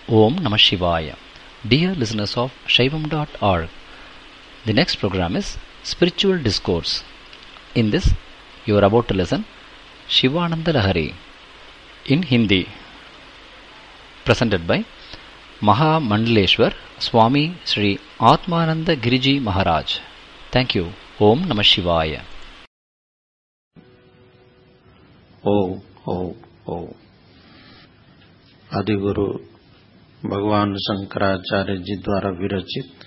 Om Namah Shivaya. Dear listeners of Shaivam.org, the next program is Spiritual Discourse. In this, you are about to listen Shivananda Lahari in Hindi, presented by Maha Mandaleshwar Swami Sri Atmananda Giriji Maharaj. Thank you. Om Namah Shivaya. ओ आदिगुरु भगवान शंकराचार्य जी द्वारा विरचित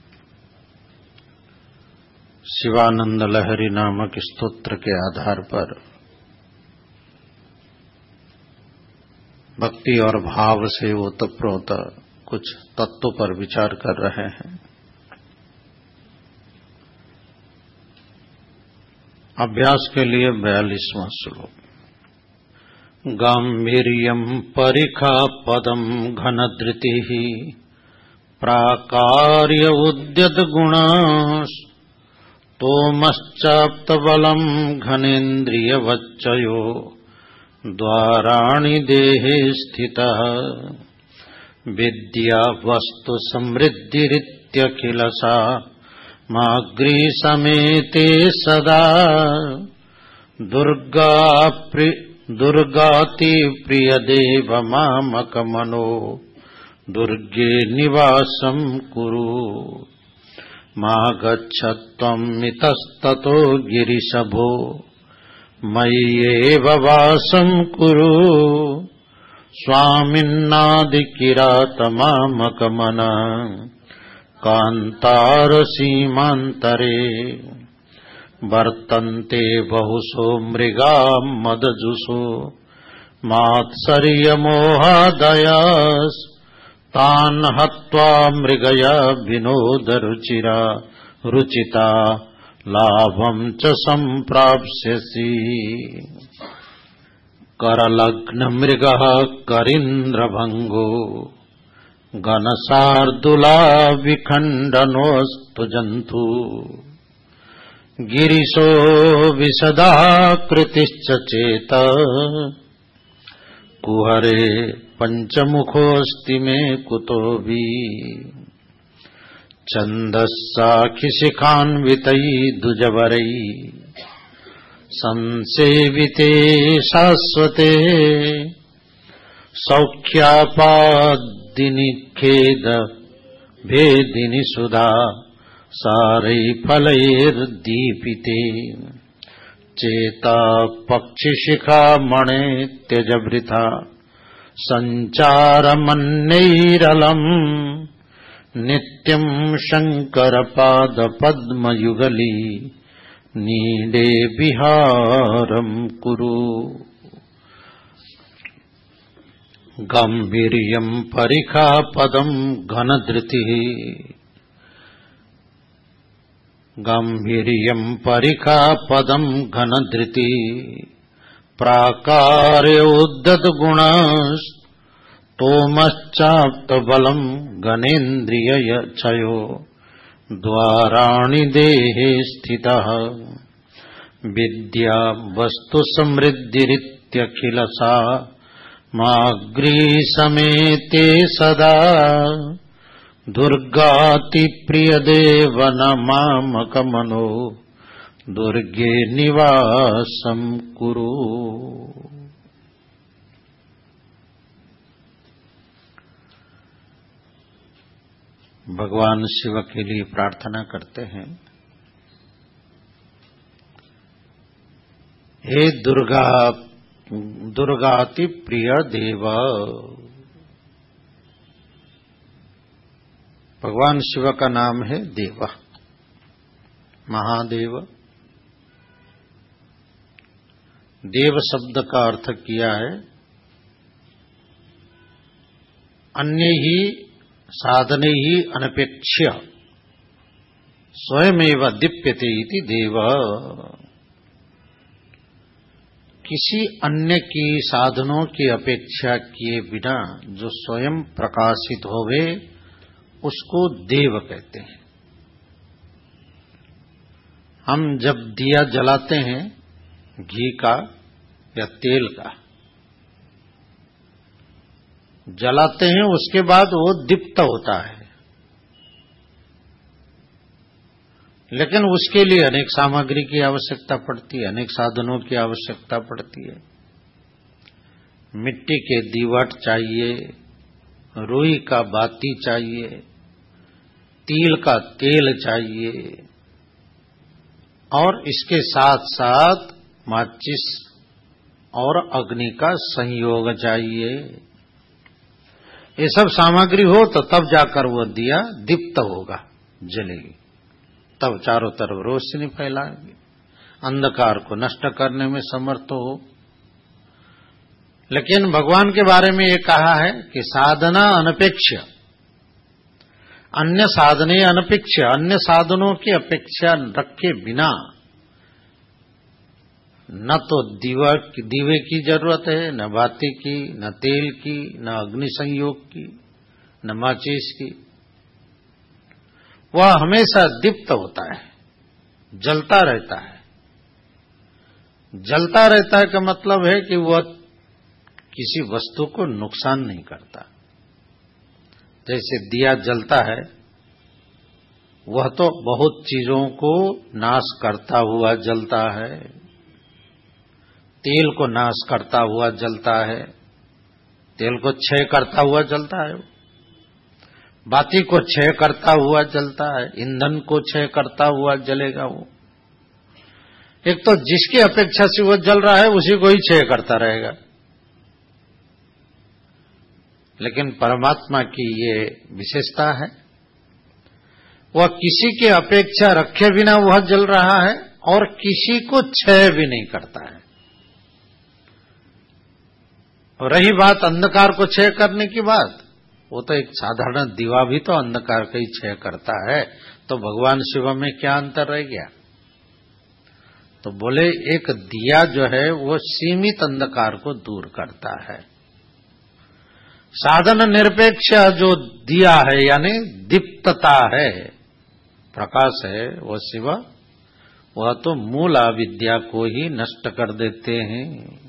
शिवानंद लहरी नामक स्तोत्र के आधार पर भक्ति और भाव से ओतप्रोत कुछ तत्वों पर विचार कर रहे हैं। अभ्यास के लिए 42वां श्लोक। गांभीर्यं परिखापदं घनधृतिः प्राकार्य उद्यद्गुणास्तोमश्चाप्तबलं घनेन्द्रियवच्चयो द्वाराणि देहे स्थितः विद्या वस्तु समृद्धिरित्यखिलसा माग्री समेते सदा दुर्गाति प्रियदेव मामकमनो दुर्गे निवासं कुरु मा गच्छत्वं मितस्ततो गिरिशभो मय्येव वासं कुरु स्वामिन्नादिकिरातमामकमना कान्तारसीमान्तरे वर्तन्ते बहुसो मृगा मदजुषो मात्सर्यमोहादयास् तान् हत्वा मृगया विनोदरुचिरा रुचिता लाभं च सम्प्राप्स्यसि। करलग्नमृगः करीन्द्रभङ्गो घनशार्दूला विखण्डनोऽस्तु जन्तु गिरिशो विशदाकृतिश्च चेत कुहरे पंचमुखोऽस्ति मे कुतोऽपि छन्दस्साखिशिखान्वितैः दुजवरैः संसेविते शाश्वते सौख्यापादिनि खेद भेदिनि सुधा सारैफलैर्दीपिते चेता पक्षिशिखामणे त्यजभृता सञ्चारमन्यैरलम् नित्यं शङ्करपादपद्मयुगली नीडे विहारं कुरु। गाम्भीर्यं परिखापदं घनधृतिः गाम्भीर्यं परिखापदं घनधृतिः प्राकार्योद्दद्गुणस्तोमश्चाप्तबलं घनेन्द्रियक्षयो द्वाराणि देहे स्थितः विद्या वस्तु समृद्धिरित्यखिलसा माग्री समेते सदा दुर्गाति प्रियदेव नमामकमनो दुर्गे निवासं कुरु। भगवान शिव के लिए प्रार्थना करते हैं, हे दुर्गाति प्रिय देव। भगवान शिव का नाम है देव, महादेव। देव शब्द का अर्थ किया है अन्य ही साधने ही अनपेक्ष्य स्वयमेव दीप्यते इति देव। किसी अन्य की साधनों की अपेक्षा किए बिना जो स्वयं प्रकाशित होवे उसको देव कहते हैं। हम जब दिया जलाते हैं घी का या तेल का, जलाते हैं उसके बाद वो दीप्त होता है, लेकिन उसके लिए अनेक सामग्री की आवश्यकता पड़ती है, अनेक साधनों की आवश्यकता पड़ती है। मिट्टी के दीवट चाहिए, रुई का बाती चाहिए, तिल का तेल चाहिए और इसके साथ साथ माचिस और अग्नि का संयोग चाहिए। ये सब सामग्री हो तो तब जाकर वो दिया दीप्त होगा, जलेगी, तब चारों तरफ रोशनी फैलाएगी, अंधकार को नष्ट करने में समर्थ हो। लेकिन भगवान के बारे में ये कहा है कि साधना अनपेक्ष, अन्य साधने अनपेक्ष, अन्य साधनों की अपेक्षा रखे बिना न तो दीवे की जरूरत है, न बाती की, न तेल की, न अग्नि संयोग की, न माचिस की। वह हमेशा दीप्त होता है, जलता रहता है। जलता रहता है का मतलब है कि वह किसी वस्तु को नुकसान नहीं करता। जैसे दिया जलता है, वह तो बहुत चीजों को नाश करता हुआ जलता है, तेल को नाश करता हुआ जलता है, तेल को क्षय करता हुआ जलता है, बाती को क्षय करता हुआ जलता है, ईंधन को क्षय करता हुआ जलेगा वो। एक तो जिसकी अपेक्षा से वो जल रहा है उसी को ही क्षय करता रहेगा। लेकिन परमात्मा की ये विशेषता है, वह किसी की अपेक्षा रखे बिना वह जल रहा है और किसी को क्षय भी नहीं करता है। और रही बात अंधकार को क्षय करने की बात, वो तो एक साधारण दीवा भी तो अंधकार का ही क्षय करता है, तो भगवान शिव में क्या अंतर रह गया? तो बोले एक दिया जो है वो सीमित अंधकार को दूर करता है। साधन निरपेक्ष जो दिया है यानी दीप्तता है, प्रकाश है, वो शिव, वह तो मूल अविद्या को ही नष्ट कर देते हैं।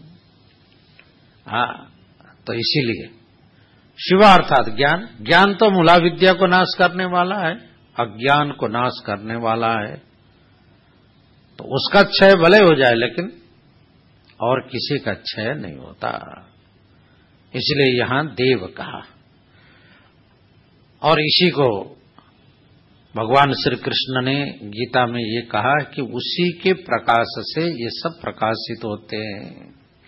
हाँ, तो इसीलिए शिव अर्थात ज्ञान, ज्ञान तो मूला विद्या को नाश करने वाला है, अज्ञान को नाश करने वाला है। तो उसका क्षय भले हो जाए लेकिन और किसी का क्षय नहीं होता, इसलिए यहां देव कहा। और इसी को भगवान श्री कृष्ण ने गीता में ये कहा कि उसी के प्रकाश से ये सब प्रकाशित होते हैं।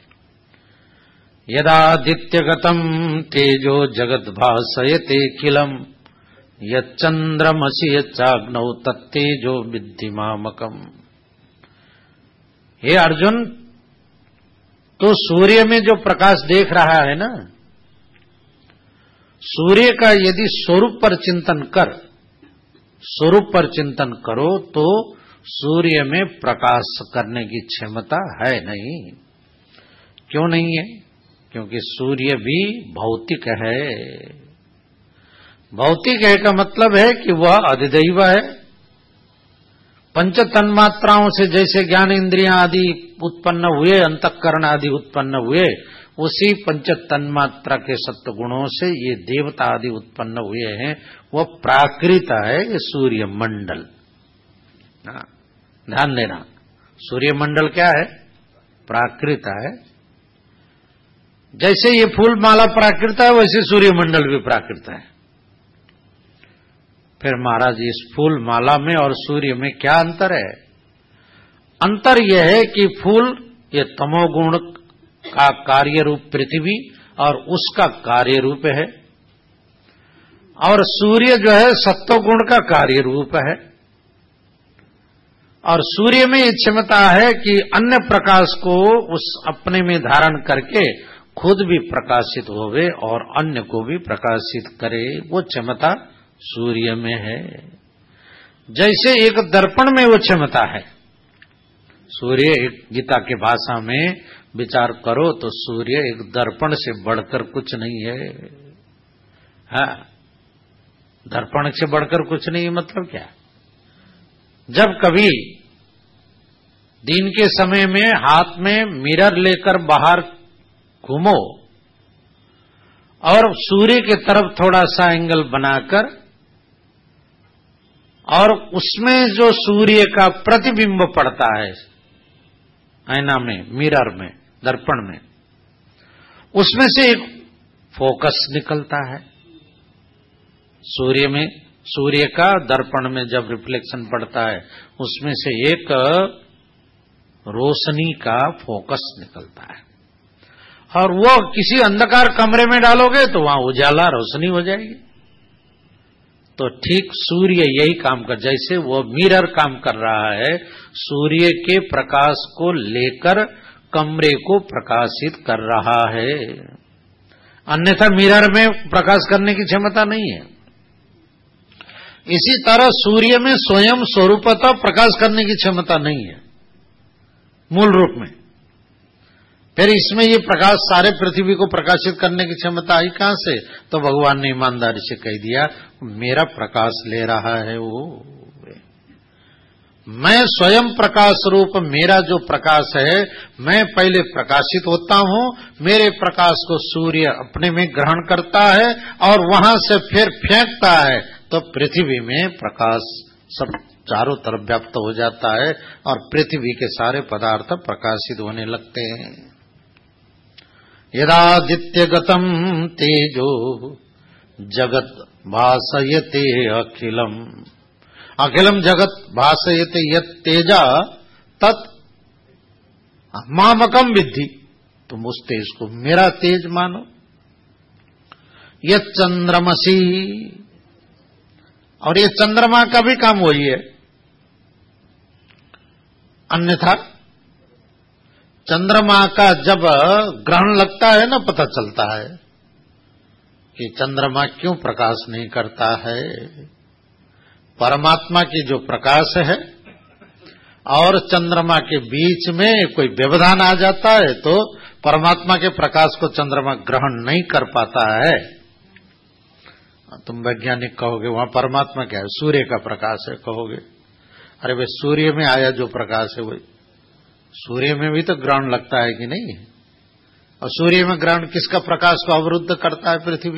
यदादित्यगतम तेजो जगत भासयते किलम यच्चंद्रमसि यच्चाग्नौ तत्तेजो विद्धि मामकम। हे अर्जुन, तो सूर्य में जो प्रकाश देख रहा है ना, सूर्य का यदि स्वरूप पर चिंतन कर, स्वरूप पर चिंतन करो तो सूर्य में प्रकाश करने की क्षमता है नहीं। क्यों नहीं है? क्योंकि सूर्य भी भौतिक है। भौतिक है का मतलब है कि वह अधिदैव है। पंच तन्मात्राओं से जैसे ज्ञान इंद्रियां आदि उत्पन्न हुए, अंतःकरण आदि उत्पन्न हुए, उसी पंच तन्मात्रा के सत्व गुणों से ये देवता आदि उत्पन्न हुए हैं। वह प्राकृत है, ये सूर्य मंडल। ध्यान देना, सूर्य मंडल क्या है? प्राकृत है। जैसे ये फूल माला प्राकृत है, वैसे सूर्य मंडल भी प्राकृत है। फिर महाराज, इस फूल माला में और सूर्य में क्या अंतर है? अंतर यह है कि फूल ये तमोगुण का कार्य रूप पृथ्वी और उसका कार्य रूप है, और सूर्य जो है सत्वगुण का कार्य रूप है। और सूर्य में ये क्षमता है कि अन्य प्रकाश को उस अपने में धारण करके खुद भी प्रकाशित होवे और अन्य को भी प्रकाशित करे। वो क्षमता सूर्य में है। जैसे एक दर्पण में वो क्षमता है। सूर्य, गीता के भाषा में विचार करो तो सूर्य एक दर्पण से बढ़कर कुछ नहीं है। हाँ, दर्पण से बढ़कर कुछ नहीं, मतलब क्या? जब कभी दिन के समय में हाथ में मिरर लेकर बाहर घूमो और सूर्य के तरफ थोड़ा सा एंगल बनाकर और उसमें जो सूर्य का प्रतिबिंब पड़ता है आईना में, मिरर में, दर्पण में, उसमें से एक फोकस निकलता है। सूर्य का दर्पण में जब रिफ्लेक्शन पड़ता है उसमें से एक रोशनी का फोकस निकलता है और वो किसी अंधकार कमरे में डालोगे तो वहां उजाला रोशनी हो जाएगी। तो ठीक सूर्य यही काम कर, जैसे वो मिरर काम कर रहा है, सूर्य के प्रकाश को लेकर कमरे को प्रकाशित कर रहा है, अन्यथा मिरर में प्रकाश करने की क्षमता नहीं है। इसी तरह सूर्य में स्वयं स्वरूपतः प्रकाश करने की क्षमता नहीं है मूल रूप में। फिर इसमें ये प्रकाश सारे पृथ्वी को प्रकाशित करने की क्षमता आई कहां से? तो भगवान ने ईमानदारी से कह दिया मेरा प्रकाश ले रहा है वो, मैं स्वयं प्रकाश रूप, मेरा जो प्रकाश है मैं पहले प्रकाशित होता हूं, मेरे प्रकाश को सूर्य अपने में ग्रहण करता है और वहां से फिर फेंकता है, तो पृथ्वी में प्रकाश सब चारों तरफ व्याप्त हो जाता है और पृथ्वी के सारे पदार्थ प्रकाशित होने लगते हैं। यदादित्यगतम तेजो जगत भासयते अखिलम, अखिलम जगत भासयते यत् तेजा तत् मामकम विद्धि, तुम उस तेज को मेरा तेज मानो। यत् चंद्रमसी, और ये चंद्रमा का भी काम वही है, अन्यथा चंद्रमा का जब ग्रहण लगता है ना, पता चलता है कि चंद्रमा क्यों प्रकाश नहीं करता है। परमात्मा की जो प्रकाश है और चंद्रमा के बीच में कोई व्यवधान आ जाता है तो परमात्मा के प्रकाश को चंद्रमा ग्रहण नहीं कर पाता है। तुम वैज्ञानिक कहोगे वहां परमात्मा क्या है? सूर्य का प्रकाश है कहोगे। अरे वे सूर्य में आया जो प्रकाश है वही, सूर्य में भी तो ग्रहण लगता है कि नहीं? और सूर्य में ग्रहण किसका प्रकाश को अवरुद्ध करता है? पृथ्वी।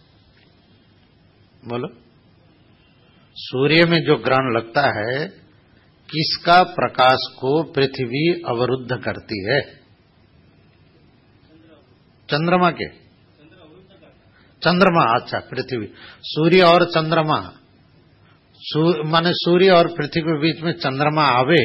बोलो, सूर्य में जो ग्रहण लगता है किसका प्रकाश को पृथ्वी अवरुद्ध करती है? चंद्रमा के। चंद्रमा, अच्छा पृथ्वी। सूर्य और चंद्रमा, माने सूर्य और पृथ्वी के बीच में चंद्रमा आवे,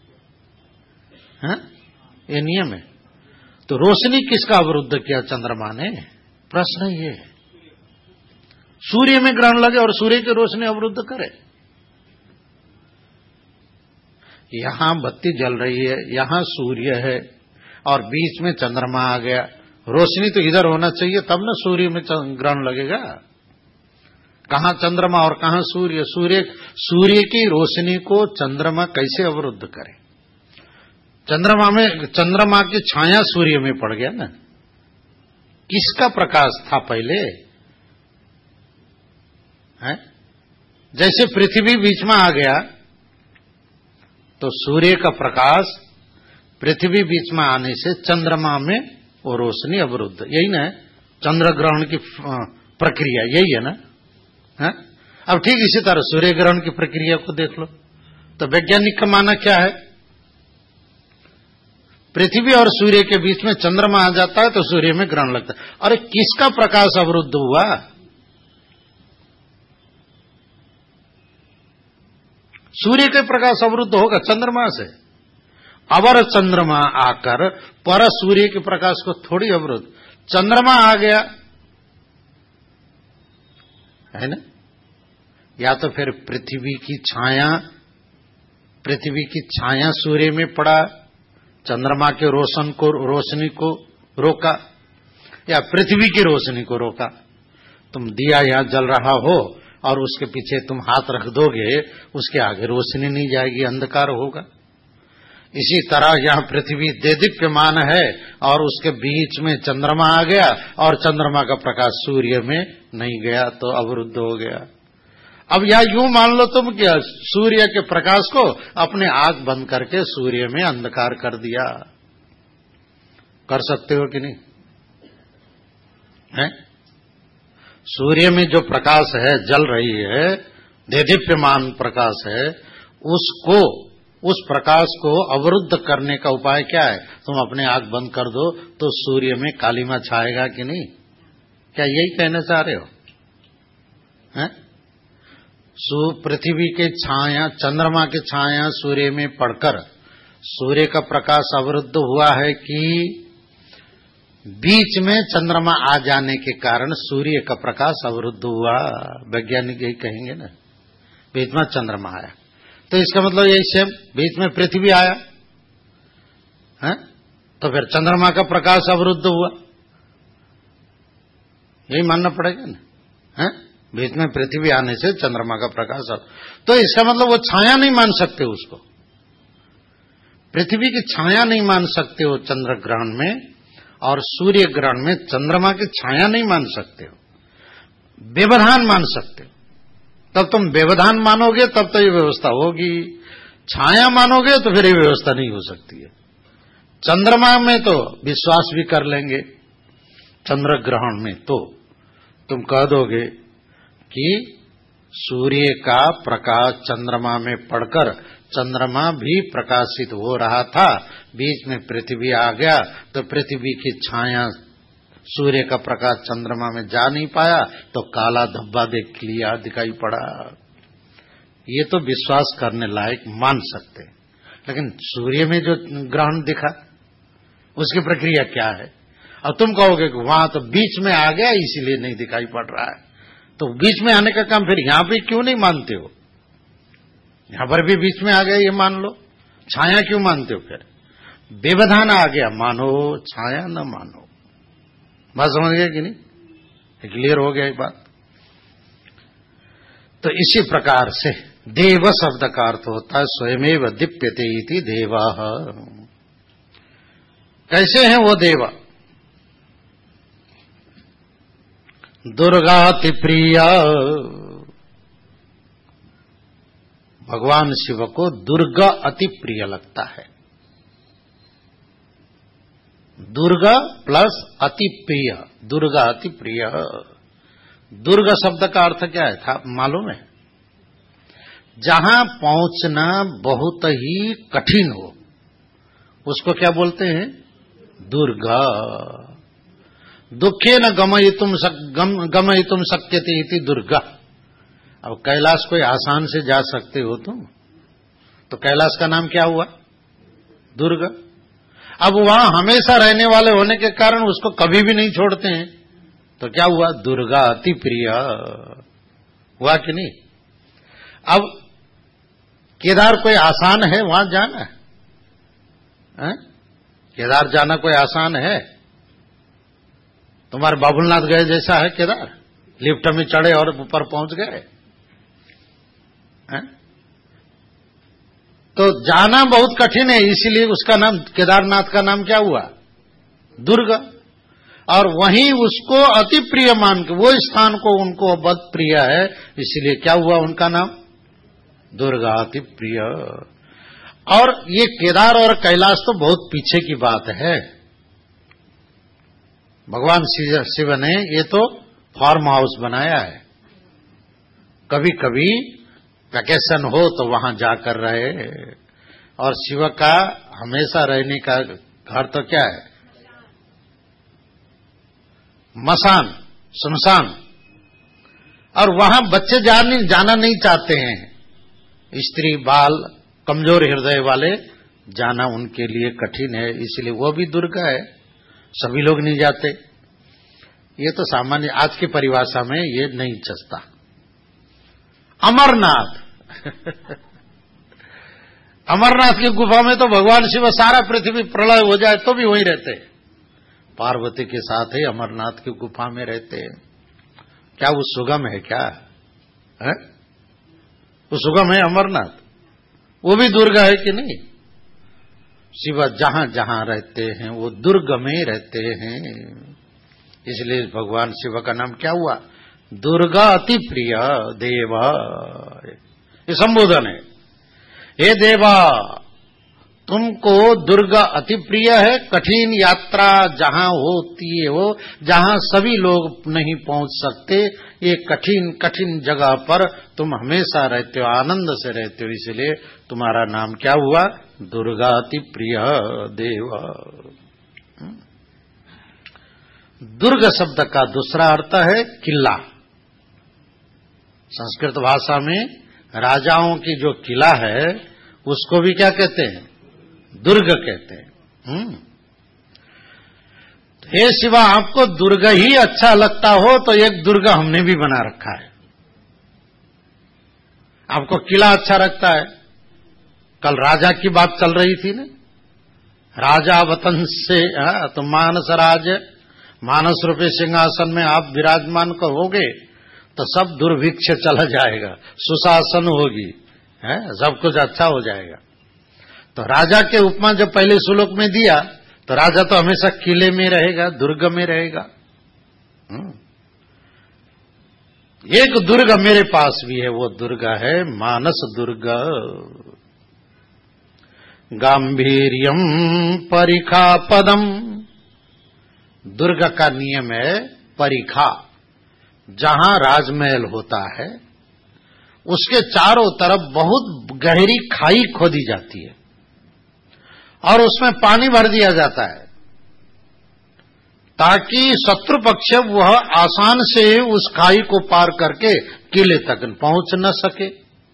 ये नियम है। तो रोशनी किसका अवरुद्ध किया? चंद्रमा ने। प्रश्न ये है, सूर्य में ग्रहण लगे और सूर्य की रोशनी अवरुद्ध करे। यहां बत्ती जल रही है, यहां सूर्य है और बीच में चंद्रमा आ गया, रोशनी तो इधर होना चाहिए तब ना सूर्य में ग्रहण लगेगा। कहां चंद्रमा और कहां सूर्य? सूर्य की रोशनी को चंद्रमा कैसे अवरुद्ध करे? चंद्रमा की छाया सूर्य में पड़ गया ना। किसका प्रकाश था पहले? है? जैसे पृथ्वी बीच में आ गया तो सूर्य का प्रकाश पृथ्वी बीच में आने से चंद्रमा में वो रोशनी अवरुद्ध, यही ना चंद्र ग्रहण की प्रक्रिया, यही है ना। है? अब ठीक इसी तरह सूर्य ग्रहण की प्रक्रिया को देख लो। तो वैज्ञानिक का मानना क्या है? पृथ्वी और सूर्य के बीच में चंद्रमा आ जाता है तो सूर्य में ग्रहण लगता है। अरे किसका प्रकाश अवरुद्ध हुआ? सूर्य के प्रकाश अवरुद्ध होगा चंद्रमा से। अवर चंद्रमा आकर पर सूर्य के प्रकाश को थोड़ी अवरुद्ध, चंद्रमा आ गया है ना। या तो फिर पृथ्वी की छाया सूर्य में पड़ा, चंद्रमा के रोशनी को रोका, या पृथ्वी की रोशनी को रोका। तुम दिया यहां जल रहा हो और उसके पीछे तुम हाथ रख दोगे, उसके आगे रोशनी नहीं जाएगी, अंधकार होगा। इसी तरह यहां पृथ्वी देदीप्यमान है और उसके बीच में चंद्रमा आ गया और चंद्रमा का प्रकाश सूर्य में नहीं गया तो अवरुद्ध हो गया। अब यह यूं मान लो तुम क्या सूर्य के प्रकाश को अपने आंख बंद करके सूर्य में अंधकार कर दिया। कर सकते हो कि नहीं? है? सूर्य में जो प्रकाश है, जल रही है, देदीप्यमान प्रकाश है, उसको, उस प्रकाश को अवरुद्ध करने का उपाय क्या है? तुम अपने आंख बंद कर दो तो सूर्य में कालिमा छाएगा कि नहीं? क्या यही कहना चाह रहे हो? हैं? पृथ्वी के छाया, चंद्रमा की छाया सूर्य में पड़कर सूर्य का प्रकाश अवरुद्ध हुआ है कि बीच में चंद्रमा आ जाने के कारण सूर्य का प्रकाश अवरुद्ध हुआ? वैज्ञानिक यही कहेंगे ना, बीच में चंद्रमा आया तो इसका मतलब यही सेम, बीच में पृथ्वी आया है तो फिर चंद्रमा का प्रकाश अवरुद्ध हुआ, यही मानना पड़ेगा ना, है? बीच में पृथ्वी आने से चंद्रमा का प्रकाश, तो इसका मतलब वो छाया नहीं मान सकते उसको, पृथ्वी की छाया नहीं मान सकते हो चंद्र ग्रहण में, और सूर्य ग्रहण में चंद्रमा की छाया नहीं मान सकते हो, व्यवधान मान सकते हो। तब तुम व्यवधान मानोगे तब तो ये व्यवस्था होगी, छाया मानोगे तो फिर ये व्यवस्था नहीं हो सकती है। चंद्रमा में तो विश्वास भी कर लेंगे, चंद्र ग्रहण में तो तुम कह दोगे कि सूर्य का प्रकाश चंद्रमा में पड़कर चंद्रमा भी प्रकाशित हो रहा था, बीच में पृथ्वी आ गया तो पृथ्वी की छाया सूर्य का प्रकाश चंद्रमा में जा नहीं पाया तो काला धब्बा देख लिया, दिखाई पड़ा। ये तो विश्वास करने लायक मान सकते, लेकिन सूर्य में जो ग्रहण दिखा उसकी प्रक्रिया क्या है? अब तुम कहोगे कि वहां तो बीच में आ गया इसीलिए नहीं दिखाई पड़ रहा है, तो बीच में आने का काम फिर यहां भी क्यों नहीं मानते हो? यहां पर भी बीच में आ गया ये मान लो, छाया क्यों मानते हो? फिर व्यवधान आ गया, मानो छाया न मानो। बात समझ गए कि नहीं? क्लियर हो गया ये बात? तो इसी प्रकार से देव शब्द का अर्थ होता है स्वयमेव दीप्यते इति देवाः। कैसे हैं वो देव? दुर्गाति प्रिया, भगवान शिव को दुर्गा अति प्रिय लगता है। दुर्गा प्लस अति प्रिय, दुर्गा अति प्रिय। दुर्गा शब्द का अर्थ क्या है था मालूम है? जहां पहुंचना बहुत ही कठिन हो उसको क्या बोलते हैं? दुर्गा। दुखे न गमयितुम शक्यते इति दुर्गा। अब कैलाश कोई आसान से जा सकते हो तुम, तो कैलाश का नाम क्या हुआ? दुर्गा। अब वहां हमेशा रहने वाले होने के कारण उसको कभी भी नहीं छोड़ते हैं, तो क्या हुआ? दुर्गा अति प्रिय हुआ कि नहीं? अब केदार कोई आसान है वहां जाना है? केदार जाना कोई आसान है? तुम्हारे बाबुलनाथ गए जैसा है केदार, लिफ्ट में चढ़े और ऊपर पहुंच गए? तो जाना बहुत कठिन है, इसीलिए उसका नाम, केदारनाथ का नाम क्या हुआ? दुर्गा। और वहीं उसको अति प्रिय मान के, वो स्थान को उनको बहुत प्रिय है, इसीलिए क्या हुआ उनका नाम? दुर्गा अति प्रिय। और ये केदार और कैलाश तो बहुत पीछे की बात है। भगवान शिव ने ये तो फार्म हाउस बनाया है, कभी कभी वैकेशन हो तो वहां जाकर रहे। और शिव का हमेशा रहने का घर तो क्या है? मसान, शमशान। और वहां बच्चे जाना नहीं चाहते हैं, स्त्री बाल कमजोर हृदय वाले जाना उनके लिए कठिन है, इसलिए वो भी दुर्गा है, सभी लोग नहीं जाते। ये तो सामान्य आज की परिभाषा में ये नहीं चलता। अमरनाथ अमरनाथ की गुफा में तो भगवान शिव सारा पृथ्वी प्रलय हो जाए तो भी वहीं रहते हैं, पार्वती के साथ ही अमरनाथ की गुफा में रहते हैं। क्या वो सुगम है? क्या है वो सुगम है अमरनाथ? वो भी दुर्गा है कि नहीं? शिव जहां जहां रहते हैं वो दुर्ग में रहते हैं, इसलिए भगवान शिव का नाम क्या हुआ? दुर्गा अति प्रिय देवा। ये संबोधन है, हे देवा तुमको दुर्ग अति प्रिय है। कठिन यात्रा जहां होती है वो, जहां सभी लोग नहीं पहुंच सकते, ये कठिन कठिन जगह पर तुम हमेशा रहते हो, आनंद से रहते हो, इसलिए तुम्हारा नाम क्या हुआ? दुर्गाति प्रिय देव। दुर्ग शब्द का दूसरा अर्थ है किला। संस्कृत भाषा में राजाओं की जो किला है उसको भी क्या कहते हैं? दुर्ग कहते हैं। हे शिवा, आपको दुर्ग ही अच्छा लगता हो तो एक दुर्ग हमने भी बना रखा है। आपको किला अच्छा लगता है। कल राजा की बात चल रही थी ना, राजा वतन से तो मानस राज, मानस रूपे सिंहासन में आप विराजमान करोगे तो सब दुर्भिक्ष चला जाएगा, सुशासन होगी, सब कुछ अच्छा हो जाएगा। तो राजा के उपमा जब पहले श्लोक में दिया तो राजा तो हमेशा किले में रहेगा, दुर्ग में रहेगा। एक दुर्ग मेरे पास भी है, वो दुर्ग है मानस दुर्ग। गांभीर्यम परिखा पदम। दुर्ग का नियम है परिखा। जहां राजमहल होता है उसके चारों तरफ बहुत गहरी खाई खोदी जाती है और उसमें पानी भर दिया जाता है ताकि शत्रु पक्ष वह आसान से उस खाई को पार करके किले तक पहुंच न सके।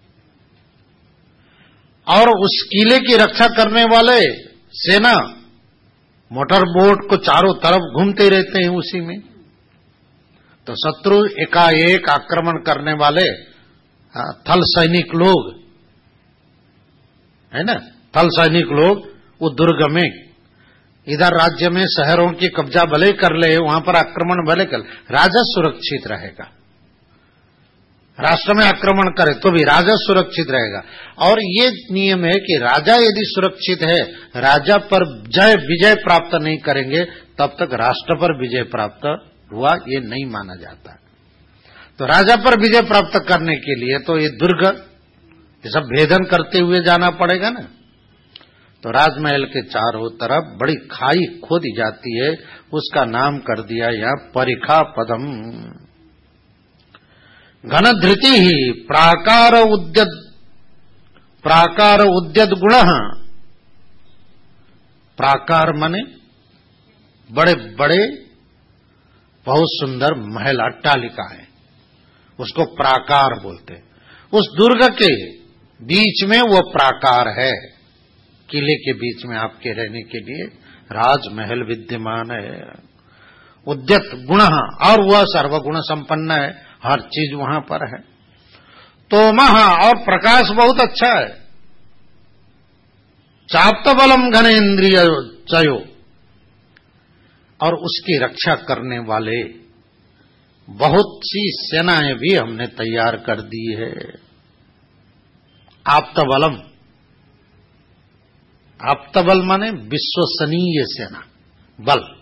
और उस किले की रक्षा करने वाले सेना मोटर बोट को चारों तरफ घूमते रहते हैं उसी में। तो शत्रु एकाएक आक्रमण करने वाले थल सैनिक लोग है ना, थल सैनिक लोग वो दुर्ग में इधर राज्य में शहरों की कब्जा भले कर ले, वहां पर आक्रमण भले कर, राजा सुरक्षित रहेगा। राष्ट्र में आक्रमण करे तो भी राजा सुरक्षित रहेगा। और ये नियम है कि राजा यदि सुरक्षित है, राजा पर विजय प्राप्त नहीं करेंगे तब तक राष्ट्र पर विजय प्राप्त हुआ ये नहीं माना जाता। तो राजा पर विजय प्राप्त करने के लिए तो ये दुर्ग ये सब भेदन करते हुए जाना पड़ेगा ना। तो राजमहल के चारों तरफ बड़ी खाई खोदी जाती है, उसका नाम कर दिया यहां परिखा पदम। घनधृति ही प्राकार उद्यत गुण। प्राकार माने बड़े बड़े बहुत सुंदर महल अट्टालिका है, उसको प्राकार बोलते। उस दुर्ग के बीच में वो प्राकार है, किले के बीच में आपके रहने के लिए राजमहल विद्यमान है। उद्यत गुण, और वह सर्वगुण संपन्न है, हर चीज वहां पर है। तो और प्रकाश बहुत अच्छा है। चाप्त बलम घनेन्द्रिय चयो, और उसकी रक्षा करने वाले बहुत सी सेनाएं भी हमने तैयार कर दी है। आप्तबलम, आप्तबल माने विश्वसनीय सेना बल।